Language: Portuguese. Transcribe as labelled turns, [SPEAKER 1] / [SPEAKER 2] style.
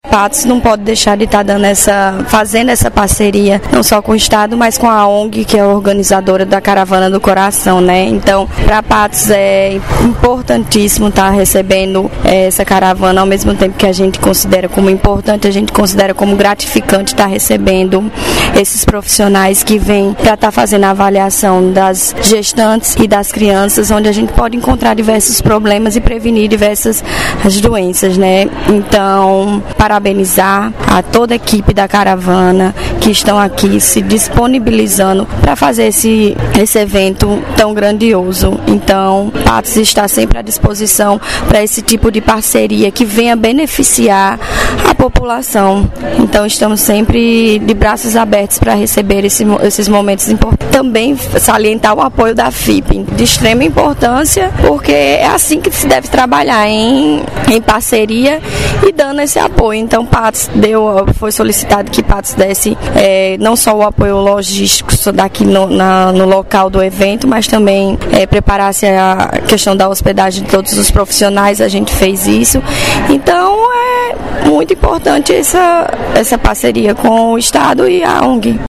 [SPEAKER 1] Patos não pode deixar de estar fazendo essa parceria, não só com o Estado, mas com a ONG, que é a organizadora da Caravana do Coração, né? Então, para Patos é importantíssimo estar recebendo essa caravana, ao mesmo tempo que a gente considera como importante, a gente considera como gratificante estar recebendo esses profissionais que vêm para estar fazendo a avaliação das gestantes e das crianças, onde a gente pode encontrar diversos problemas e prevenir diversas as doenças, né? Então, parabenizar a toda a equipe da caravana que estão aqui se disponibilizando para fazer esse evento tão grandioso. Então, Patos está sempre à disposição para esse tipo de parceria que venha beneficiar a população. Então, estamos sempre de braços abertos para receber esses momentos importantes. Também salientar o apoio da FIP, de extrema importância, porque é assim que se deve trabalhar, em parceria e dando esse apoio. Então, Patos foi solicitado que Patos desse não só o apoio logístico daqui no local do evento, mas também preparasse a questão da hospedagem de todos os profissionais. A gente fez isso. Então, é muito importante essa parceria com o Estado e a ONG.